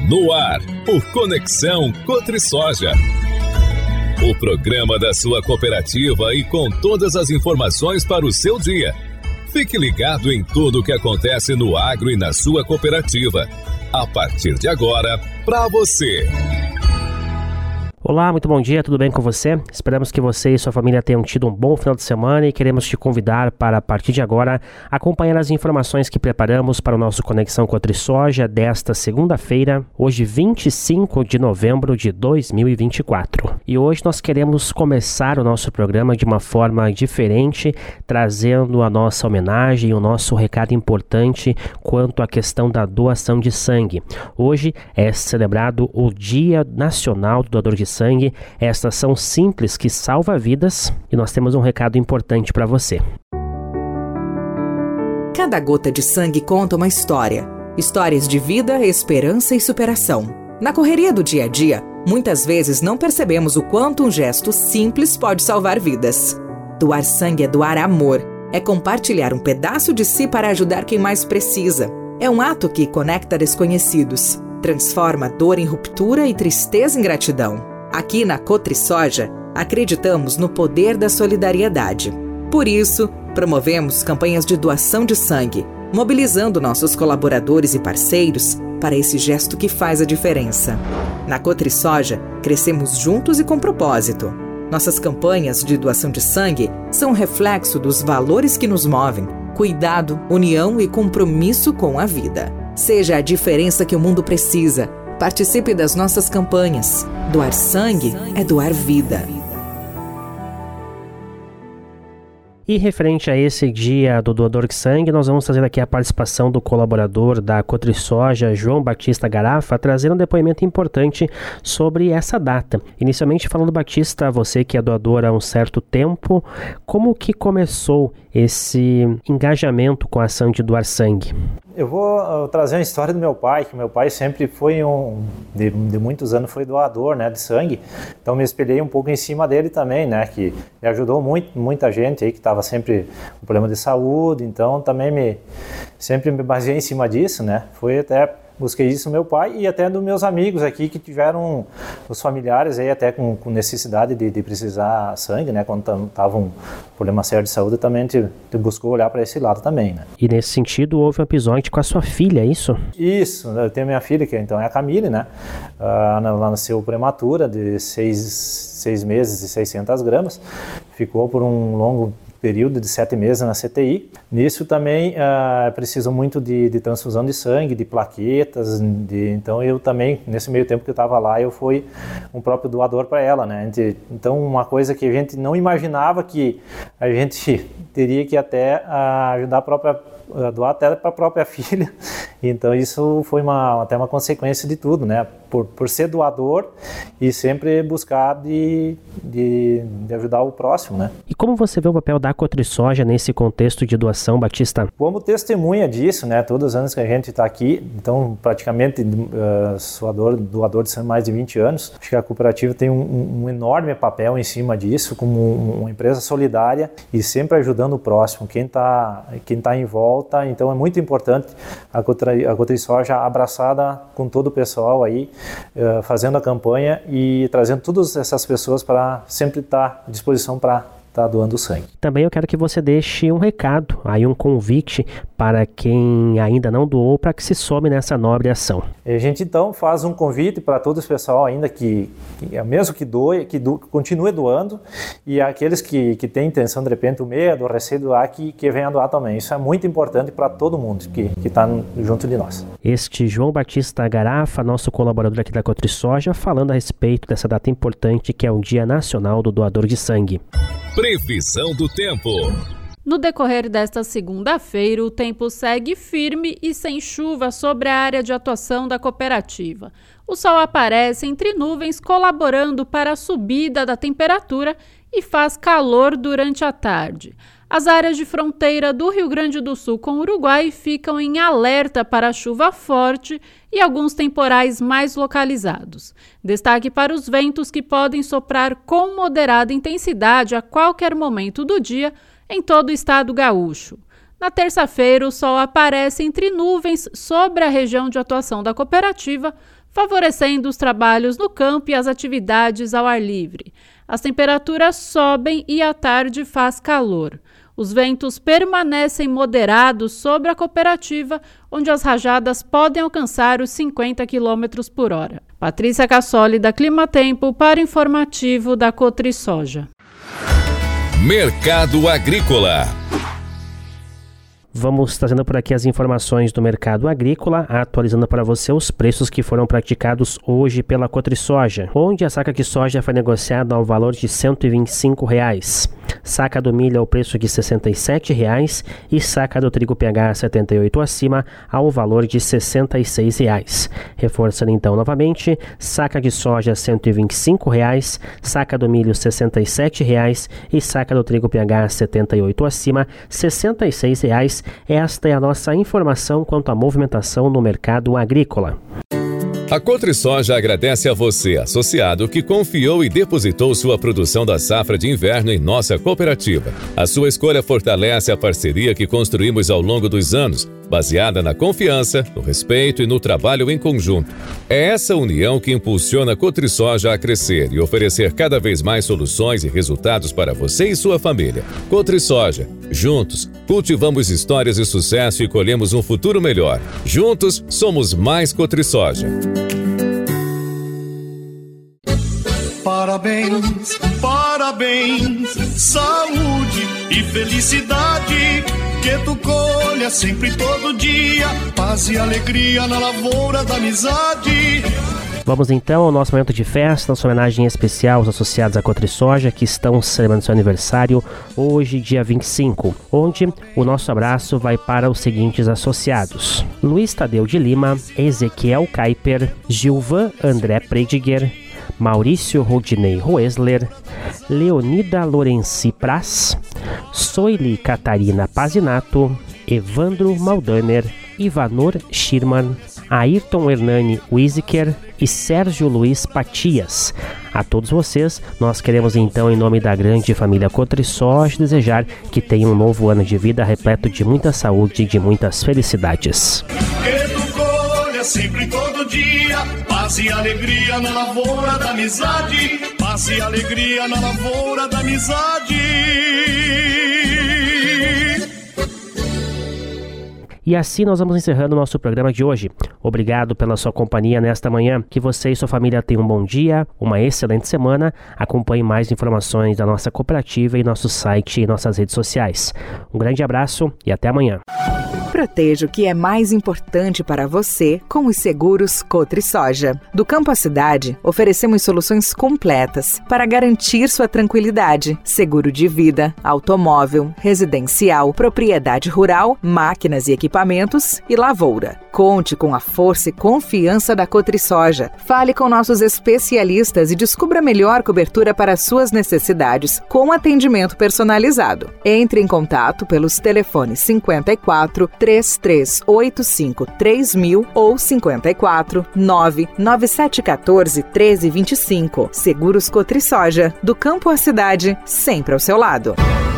No ar, o Conexão Cotrisoja. O programa da sua cooperativa e com todas as informações para o seu dia. Fique ligado em tudo o que acontece no agro e na sua cooperativa. A partir de agora, para você. Olá, muito bom dia, tudo bem com você? Esperamos que você e sua família tenham tido um bom final de semana e queremos te convidar para, a partir de agora, acompanhar as informações que preparamos para o nosso Conexão Cotrisoja desta segunda-feira, hoje 25 de novembro de 2024. E hoje nós queremos começar o nosso programa de uma forma diferente, trazendo a nossa homenagem e o nosso recado importante quanto à questão da doação de sangue. Hoje é celebrado o Dia Nacional do Doador de Sangue, esta ação simples que salva vidas, e nós temos um recado importante para você. Cada gota de sangue conta uma história. Histórias de vida, esperança e superação. Na correria do dia a dia, muitas vezes não percebemos o quanto um gesto simples pode salvar vidas. Doar sangue é doar amor, é compartilhar um pedaço de si para ajudar quem mais precisa. É um ato que conecta desconhecidos, transforma dor em ruptura e tristeza em gratidão. Aqui na Cotrisoja, acreditamos no poder da solidariedade. Por isso, promovemos campanhas de doação de sangue, mobilizando nossos colaboradores e parceiros para esse gesto que faz a diferença. Na Cotrisoja, crescemos juntos e com propósito. Nossas campanhas de doação de sangue são um reflexo dos valores que nos movem: cuidado, união e compromisso com a vida. Seja a diferença que o mundo precisa. Participe das nossas campanhas. Doar sangue é doar vida. E referente a esse dia do doador de sangue, nós vamos trazer aqui a participação do colaborador da Cotrisoja, João Batista Garafa, trazendo um depoimento importante sobre essa data. Inicialmente falando, Batista, você que é doador há um certo tempo, como que começou esse engajamento com a ação de doar sangue? Eu vou trazer uma história do meu pai, que meu pai sempre foi de muitos anos foi doador, né, de sangue. Então me espelhei um pouco em cima dele também, né, que me ajudou muita gente aí que estava sempre com problema de saúde. Então também sempre me baseei em cima disso, né. Busquei isso do meu pai e até dos meus amigos aqui que tiveram os familiares aí até com necessidade de precisar sangue, né? Quando estavam um problema sério de saúde, também te buscou olhar para esse lado também, né? E nesse sentido houve um episódio com a sua filha, é isso? Isso, eu tenho minha filha, que então é a Camille, né? Ela nasceu prematura de 6 meses e 600 gramas, ficou por um longo período de 7 meses na CTI. Nisso também preciso muito de transfusão de sangue, de plaquetas, então eu também, nesse meio tempo que eu estava lá, eu fui um próprio doador para ela, né? Então uma coisa que a gente não imaginava que a gente teria que até ajudar doar até para a própria filha. Então isso foi até uma consequência de tudo, né? Por ser doador e sempre buscar de ajudar o próximo, né? E como você vê o papel da Cotrisoja nesse contexto de doação, Batista? Como testemunha disso, né? Todos os anos que a gente está aqui, então praticamente sou doador de sangue há mais de 20 anos. Acho que a cooperativa tem um enorme papel em cima disso, como uma empresa solidária e sempre ajudando o próximo, quem tá em volta. Então é muito importante a Cotrisoja abraçada com todo o pessoal aí, fazendo a campanha e trazendo todas essas pessoas para sempre estar à disposição para estar doando sangue. Também eu quero que você deixe um recado, aí um convite para quem ainda não doou, para que se some nessa nobre ação. A gente então faz um convite para todo o pessoal ainda que mesmo que doe, continue doando, e aqueles que têm intenção, de repente, o medo, o receio de doar, que venham doar também. Isso é muito importante para todo mundo que está junto de nós. Este João Batista Garafa, nosso colaborador aqui da Cotrisoja, falando a respeito dessa data importante que é o Dia Nacional do Doador de Sangue. Previsão do tempo. No decorrer desta segunda-feira, o tempo segue firme e sem chuva sobre a área de atuação da cooperativa. O sol aparece entre nuvens, colaborando para a subida da temperatura e faz calor durante a tarde. As áreas de fronteira do Rio Grande do Sul com o Uruguai ficam em alerta para chuva forte e alguns temporais mais localizados. Destaque para os ventos que podem soprar com moderada intensidade a qualquer momento do dia em todo o estado gaúcho. Na terça-feira, o sol aparece entre nuvens sobre a região de atuação da cooperativa, favorecendo os trabalhos no campo e as atividades ao ar livre. As temperaturas sobem e à tarde faz calor. Os ventos permanecem moderados sobre a cooperativa, onde as rajadas podem alcançar os 50 km por hora. Patrícia Cassoli, da Climatempo, para o informativo da Cotrisoja. Mercado Agrícola. Vamos trazendo por aqui as informações do mercado agrícola, atualizando para você os preços que foram praticados hoje pela Cotrisoja, onde a saca de soja foi negociada ao valor de R$ 125. Saca do milho ao preço de R$ 67 e saca do trigo PH 78 acima ao valor de R$ 66. Reforçando então novamente, saca de soja R$ 125, saca do milho R$ 67 e saca do trigo PH 78 acima R$ 66. Esta é a nossa informação quanto à movimentação no mercado agrícola. A Cotrisoja agradece a você, associado, que confiou e depositou sua produção da safra de inverno em nossa cooperativa. A sua escolha fortalece a parceria que construímos ao longo dos anos, baseada na confiança, no respeito e no trabalho em conjunto. É essa união que impulsiona a Cotrisoja a crescer e oferecer cada vez mais soluções e resultados para você e sua família. Cotrisoja, juntos, cultivamos histórias de sucesso e colhemos um futuro melhor. Juntos, somos mais Cotrisoja. Parabéns, parabéns, saúde e felicidade, que tu colha sempre todo dia, paz e alegria na lavoura da amizade. Vamos então ao nosso momento de festa, nossa homenagem especial aos associados à Cotrisoja que estão celebrando seu aniversário hoje, dia 25, onde o nosso abraço vai para os seguintes associados: Luiz Tadeu de Lima, Ezequiel Kuiper, Gilvan André Prediger, Maurício Rodinei Roesler, Leonida Lorenzi Praz, Soili Catarina Pazinato, Evandro Maldaner, Ivanor Schirman, Ayrton Hernani Wiesiker e Sérgio Luiz Patias. A todos vocês, nós queremos então, em nome da grande família Cotrisoja, desejar que tenham um novo ano de vida repleto de muita saúde e de muitas felicidades. Sempre todo dia, paz e alegria na lavoura da amizade, paz e alegria na lavoura da amizade. E assim nós vamos encerrando o nosso programa de hoje. Obrigado pela sua companhia nesta manhã. Que você e sua família tenham um bom dia, uma excelente semana. Acompanhe mais informações da nossa cooperativa e nosso site e nossas redes sociais. Um grande abraço e até amanhã. Proteja o que é mais importante para você com os seguros Cotrisoja. Do campo à cidade, oferecemos soluções completas para garantir sua tranquilidade. Seguro de vida, automóvel, residencial, propriedade rural, máquinas e equipamentos e lavoura. Conte com a força e confiança da Cotrisoja. Fale com nossos especialistas e descubra a melhor cobertura para suas necessidades com atendimento personalizado. Entre em contato pelos telefones 54 3385 3000 ou 54 99714 1325. Seguros Cotrisoja, do campo à cidade, sempre ao seu lado.